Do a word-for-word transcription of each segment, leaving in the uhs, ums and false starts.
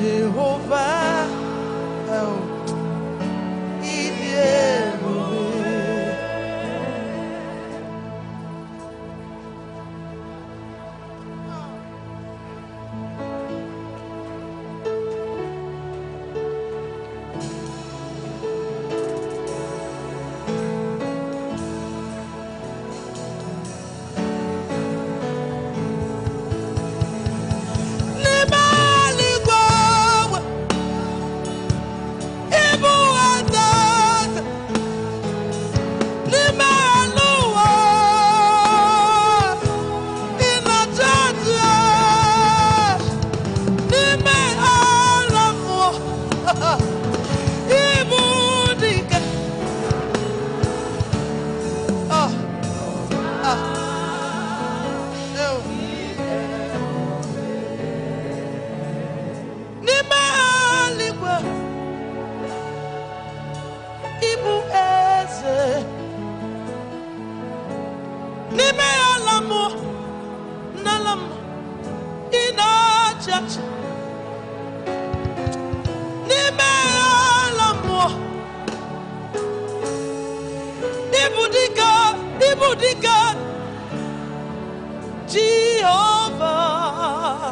Jehovah, oh, Jehovah,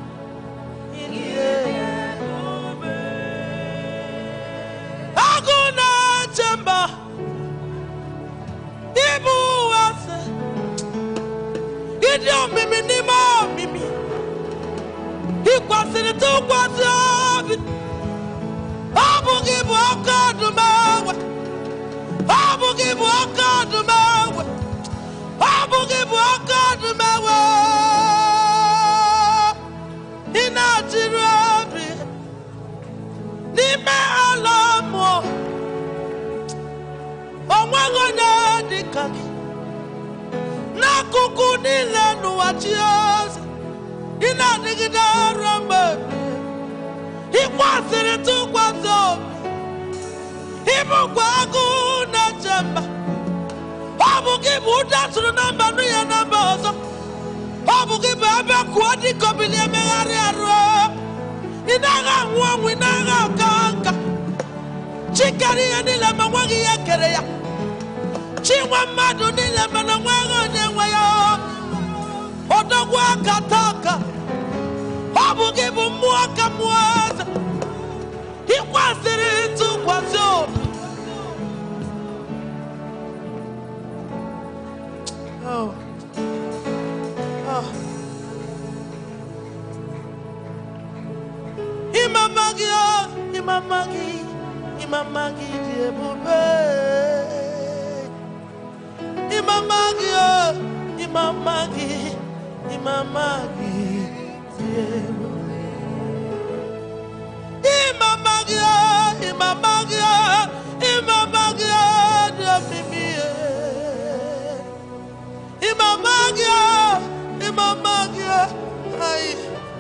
Aguna Jamba, Ibu Asa, Idiom Mimi Nima Mimi, Equals in the two quarters of it. Abu give up God to my Abu give up God to my Abu give up God to my Inatirabi Nime Alamo Omwangona Dikaki Nakuku Nile Nuachios Inadigida Ramba Ikwasiri Tukwazo Ibu Kwagu Najamba Abu give Uda to the number Nuya number Abu give Abba Kwadi Kobili Megariaro Inaga Wang Winaga Kanga Chikari and Ilamawagi Yakerea Chiwa Madu Nilamanawaga Newaya Odogwa Kataka Abu give Mwaka Mwaza He was it to Kwazo Oh Imamagi, Imamagi, Imamagi, Diebube. Imamagi, Imamagi, Imamagi, Diebube. Imamagi, Imamagi, Imamagi, Diebube. Imamagi, Imamagi, Ay.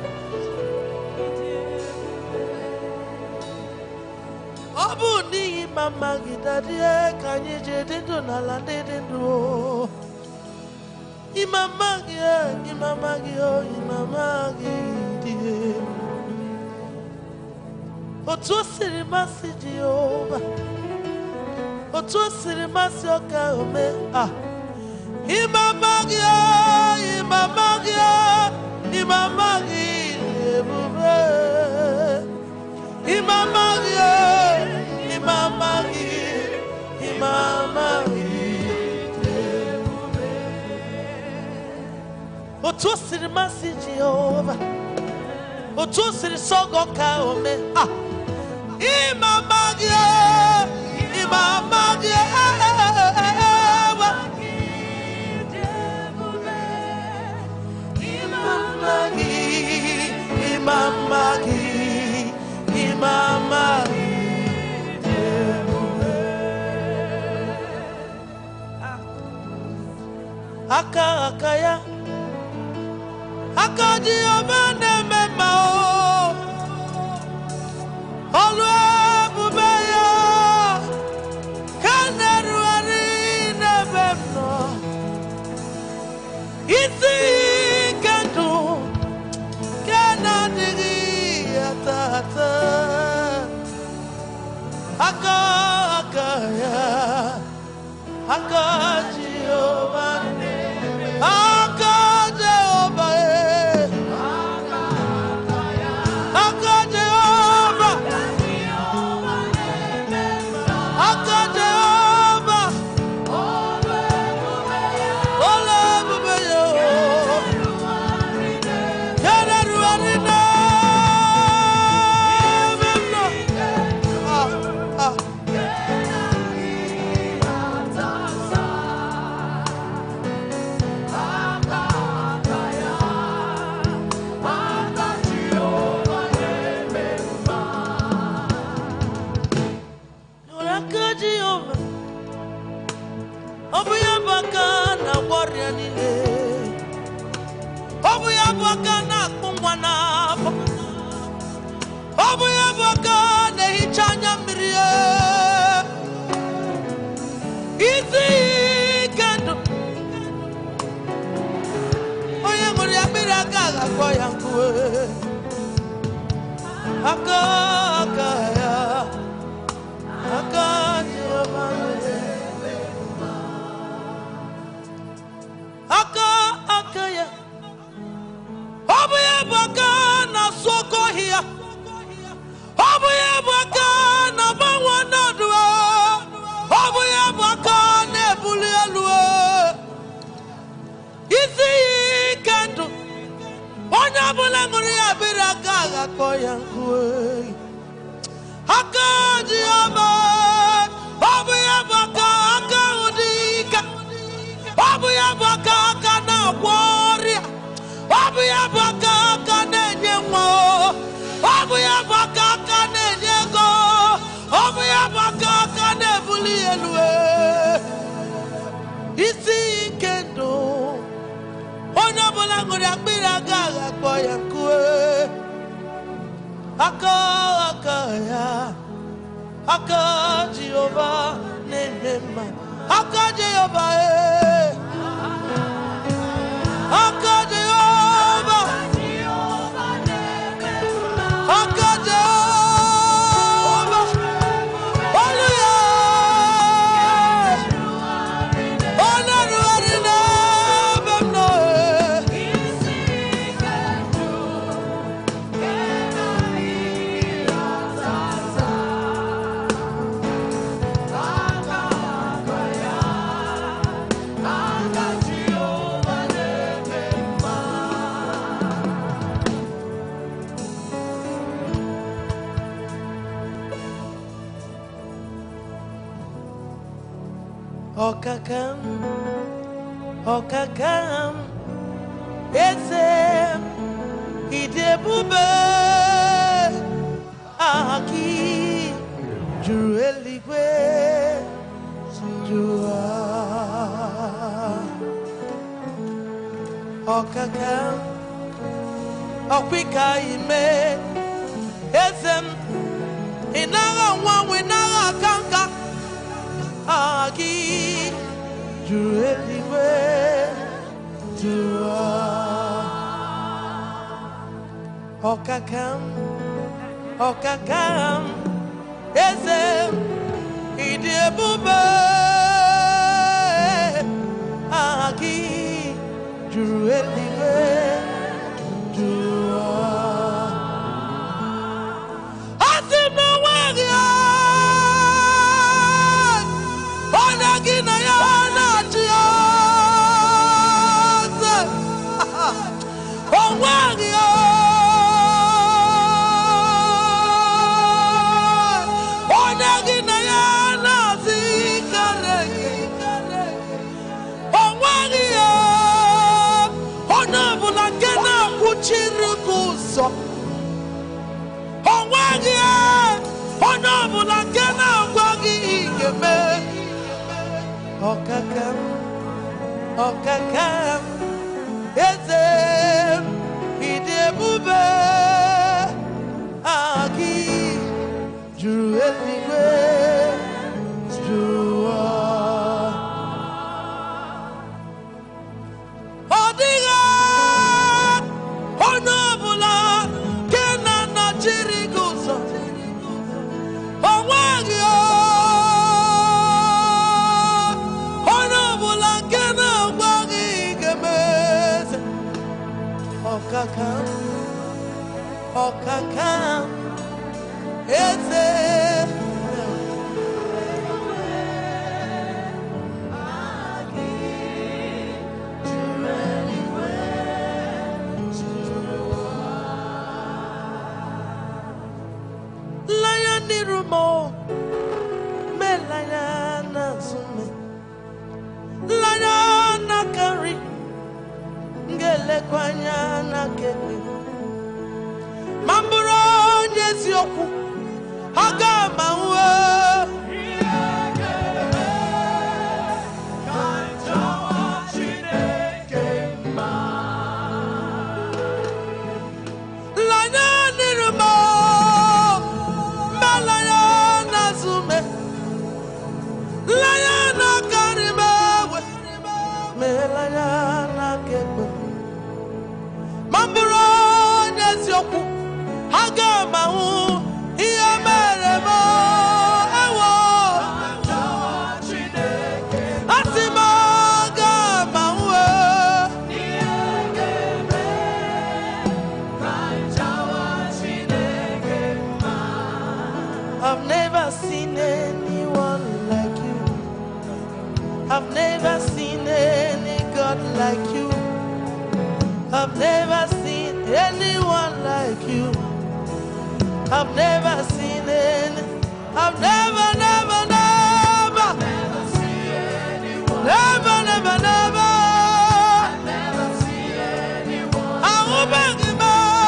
Abu ni mama gidadie kanyi jedido na landedido. Imama gye, imama gye, imama gye. Otu siri masi Jehova. Otu siri masi oka ome. Ah. Imama gye, imama gye, imama gye. Imama gye. Imama gye, Imama gye. Otu siri masi Jehova. Otu siri sogo ka ome. Ah, Imama gye, Imama gye. Imama gye, Imama gye, Imama gye. Aka akaya Akaji obane mema o Olwe bubeya Kaneru arine bemno Isi kendu Kena digi atat Okakam, Okakam, Esem, Idebube, Aki, Jueligwe, Jua. Okakam, Okwika ime, Esem, Inaga one winaga kanka. Aki, Drew everywhere, Drew Okakam, Okakam, Esem, Idebube, Aki, Drew everywhere, Drew Asim Okakam, Okakam, Esem, Idebube, Aki, Drew everywhere, Drew Odiga, Honobula, Kenana Chirigusa, Owagio. Okakam, Okakam, Eze. Lion Nirumo, Melayana Zume, Lion Nakari, Ngele Kwanyana Kepi, Mamburo Yesioku, Hagama Uwe. I've never seen anyone like you. I've never seen any God like you. I've never seen anyone like you. I've never seen any. I've never, never, never, never seen anyone. Never, never, never. I've never seen anyone. I will beg you.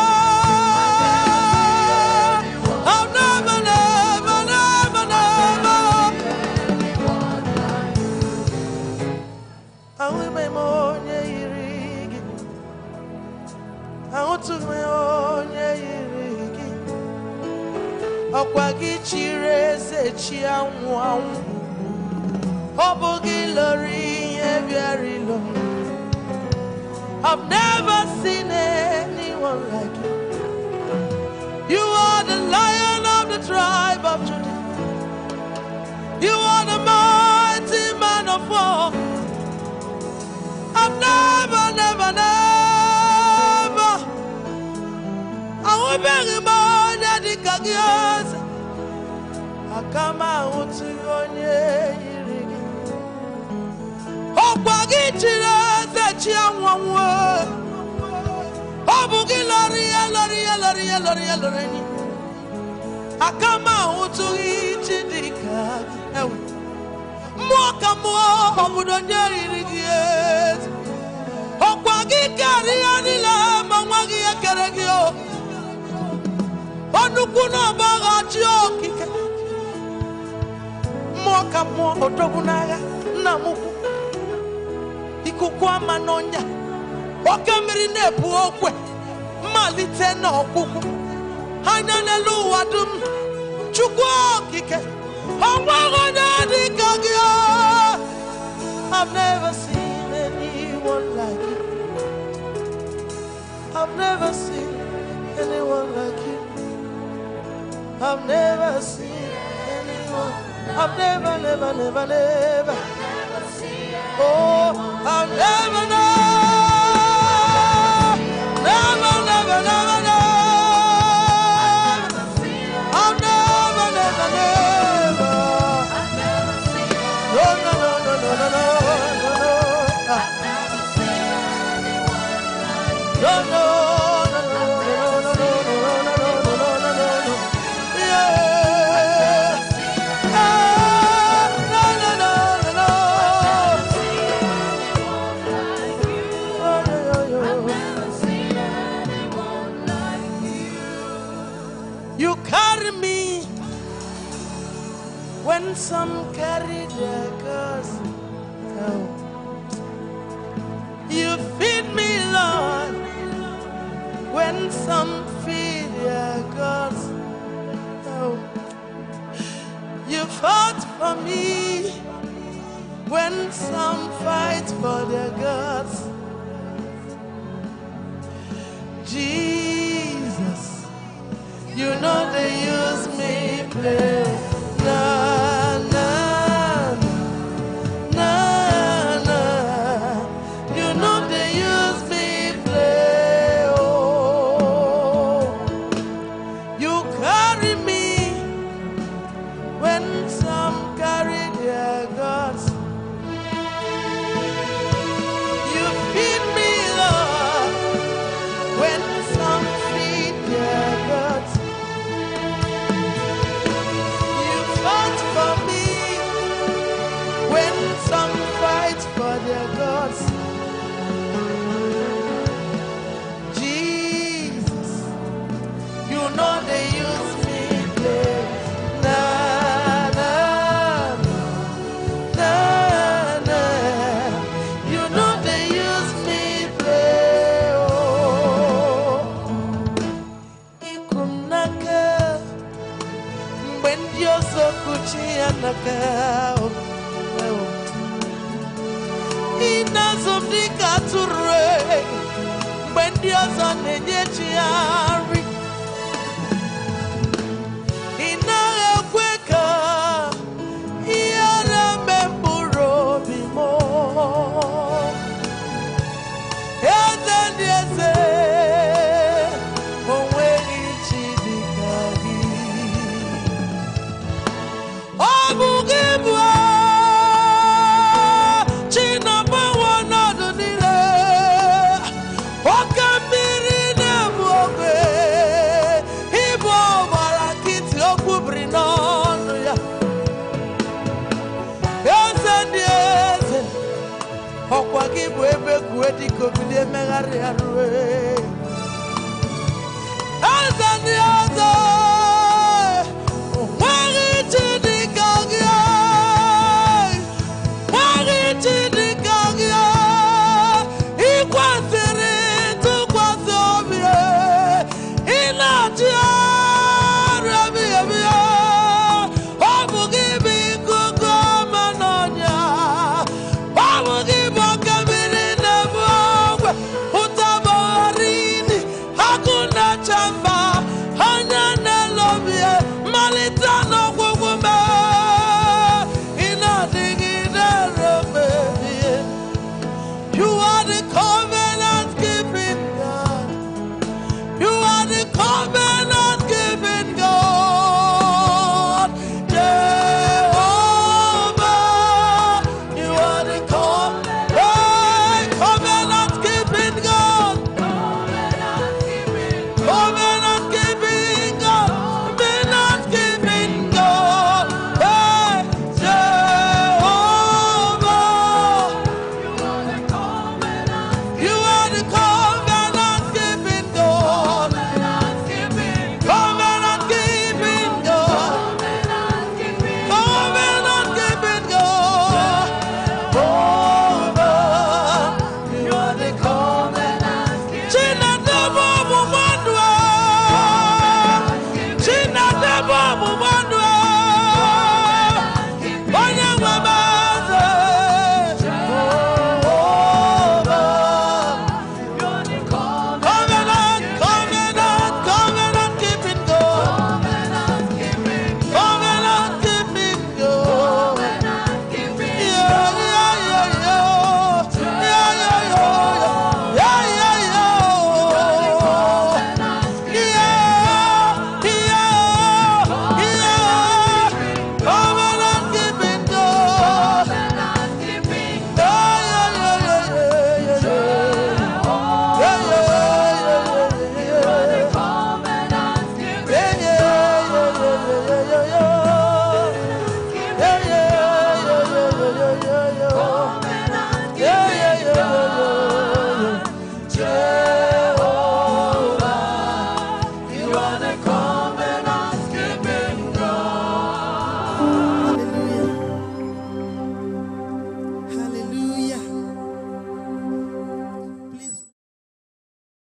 I've never seen anyone like you. You are the Lion of the tribe of Judah. You are the mighty man of war. I've never, never, never. I will beg you more than the Kagios. I come out to you. Oh, Bagitira, the Chiawan. Oh, Bugilaria, Loria, Loria, Loria, Loreni. I come out to eat the cat. Moka more, I would on your Oh, Bagitari, Mamagi, Caragio. Oh, Nukuna Bagachio. Moka more, Otogunaga, Namuku. Ikukwa manonya okamiri nebu okwe malite na okuku hananelu wadum chukwu okike onwago na dikagio. I've never seen anyone like you. I've never seen anyone like you. I've never seen anyone. I've never, never, never, never. Oh, I'll never know, never, never, never know. I'll never, never, never. No, no, no, no, no, no, no, no, no. No, no, no, no, no, no, no, no, no, no, no, no. Yeah. No, no, no, no, no. You carry me when some carry their cause. Oh. You feed me, Lord, when some feed their cause. Oh. You fought for me when some fight for their gods. Jesus, you know they use me play. Na na na na. You know they use me play. Oh. inazum dikature mbendi ọzọ na-enye chigharị ina ekwe ka ihe na-eme mkpụrụ obi m eze ndị eze onweghị chi dịka gị ọ bụ gị bụ Okwa gị bụ ebe kuwe dịka obilie megharị arụ